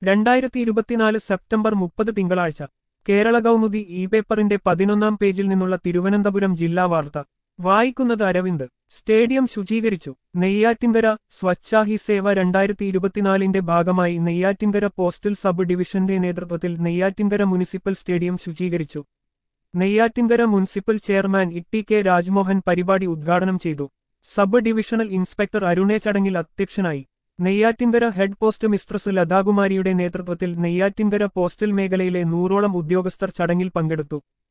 2024 September 30 തിങ്കളാഴ്ച Kerala Kaumudi E പേപ്പറിന്റെ 11-ാം പേജിൽ നിന്നുള്ള തിരുവനന്തപുരം ജില്ലാ വാർത്ത വായിക്കുന്നത് അരവിന്ദ്. സ്റ്റേഡിയം ശുചീകരിച്ചു. നെയ്യാറ്റിൻകര സ്വച്ഛാ ഹി സേവ 2024 ഭാഗമായി നെയ്യാറ്റിൻകര പോസ്റ്റൽ സബ് ഡിവിഷന്റെ നേതൃത്വത്തിൽ നെയ്യാറ്റിൻകര മുനിസിപ്പൽ സ്റ്റേഡിയം ശുചീകരിച്ചു. Neyyattinkara municipal chairman E K Rajmohan പരിപാടി ഉദ്ഘാടനം ചെയ്തു. സബ് ഡിവിഷണൽ ഇൻസ്പെക്ടർ അരുണേ ചടങ്ങിൽ അധ്യക്ഷനായി. നെയ്യാറ്റിൻകര ഹെഡ് പോസ്റ്റ് മിസ്ട്രസ് ലതാകുമാരിയുടെ നേതൃത്വത്തിൽ നെയ്യാറ്റിൻകര പോസ്റ്റൽ മേഖലയിലെ 100ഓളം ഉദ്യോഗസ്ഥർ ചടങ്ങിൽ പങ്കെടുത്തു.